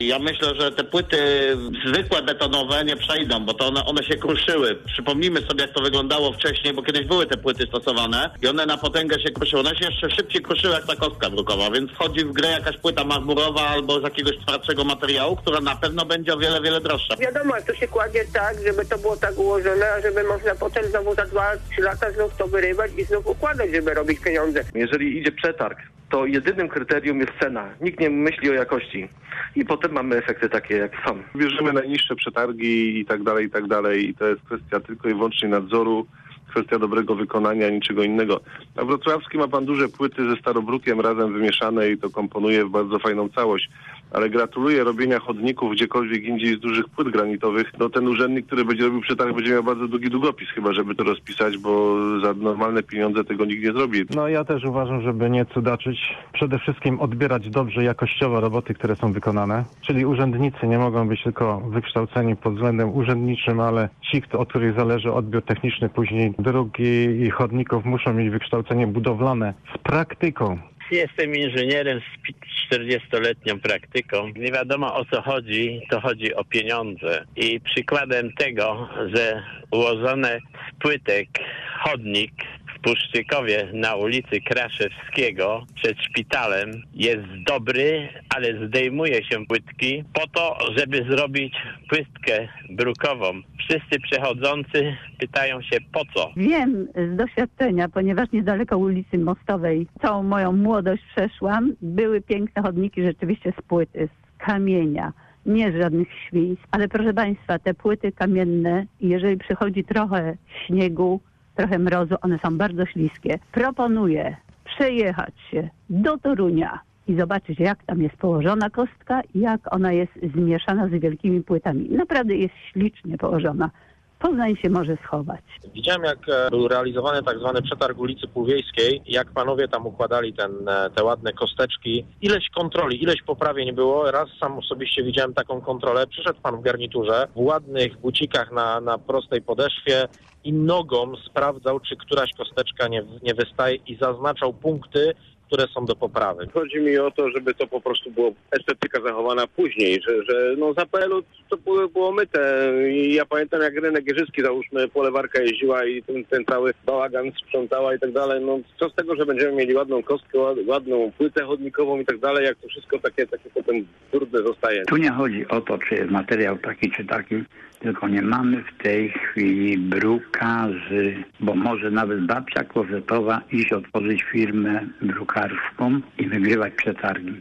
Ja myślę, że te płyty zwykłe betonowe nie przejdą, bo to one się kruszyły. Przypomnijmy sobie, jak to wyglądało wcześniej, bo kiedyś były te płyty stosowane i one na potęgę się kruszyły. One się jeszcze szybciej kruszyły jak ta kostka brukowa, więc wchodzi w grę jakaś płyta marmurowa albo z jakiegoś twardszego materiału, która na pewno będzie o wiele, wiele droższa. Wiadomo, to się kładzie tak, żeby to było tak ułożone, a żeby można potem znowu za 2-3 lata znów to wyrywać i znów układać, żeby robić pieniądze. Jeżeli idzie przetarg, to jedynym kryterium jest cena. Nikt nie myśli o jakości. I potem mamy efekty takie, jak są. Bierzemy najniższe przetargi i tak dalej, i tak dalej. I to jest kwestia tylko i wyłącznie nadzoru, kwestia dobrego wykonania, niczego innego. Na Wrocławskim ma pan duże płyty ze Starobrukiem razem wymieszane i to komponuje w bardzo fajną całość. Ale gratuluję robienia chodników gdziekolwiek indziej z dużych płyt granitowych. No ten urzędnik, który będzie robił przetarg, będzie miał bardzo długi długopis chyba, żeby to rozpisać, bo za normalne pieniądze tego nikt nie zrobi. No ja też uważam, żeby nie cudaczyć. Przede wszystkim odbierać dobrze jakościowo roboty, które są wykonane. Czyli urzędnicy nie mogą być tylko wykształceni pod względem urzędniczym, ale ci, od których zależy odbiór techniczny później drogi i chodników, muszą mieć wykształcenie budowlane z praktyką. Jestem inżynierem z 40-letnią praktyką. Nie wiadomo o co chodzi, to chodzi o pieniądze. I przykładem tego, że ułożone z płytek chodnik w Puszczykowie na ulicy Kraszewskiego przed szpitalem jest dobry, ale zdejmuje się płytki po to, żeby zrobić płytkę brukową. Wszyscy przechodzący pytają się po co. Wiem z doświadczenia, ponieważ niedaleko ulicy Mostowej całą moją młodość przeszłam. Były piękne chodniki rzeczywiście z płyty, z kamienia. Nie z żadnych świństw, ale proszę Państwa, te płyty kamienne, jeżeli przychodzi trochę śniegu, trochę mrozu, one są bardzo śliskie. Proponuję przejechać się do Torunia i zobaczyć, jak tam jest położona kostka i jak ona jest zmieszana z wielkimi płytami. Naprawdę jest ślicznie położona. Poznań się może schować. Widziałem, jak był realizowany tak zwany przetarg ulicy Półwiejskiej, jak panowie tam układali te ładne kosteczki. Ileś kontroli, ileś poprawień było. Raz sam osobiście widziałem taką kontrolę. Przyszedł pan w garniturze, w ładnych bucikach na prostej podeszwie i nogą sprawdzał, czy któraś kosteczka nie wystaje i zaznaczał punkty, które są do poprawy. Chodzi mi o to, żeby to po prostu było estetyka zachowana później, że no za PL-u to było myte. I ja pamiętam, jak Irena Gierzycki, załóżmy, polewarka jeździła i ten cały bałagan sprzątała i tak dalej. No co z tego, że będziemy mieli ładną kostkę, ładną płytę chodnikową i tak dalej, jak to wszystko takie potem trudne zostaje. Tu nie chodzi o to, czy jest materiał taki czy taki, tylko nie mamy w tej chwili brukarzy, bo może nawet babcia klozetowa iść otworzyć firmę brukarską i wygrywać przetargi.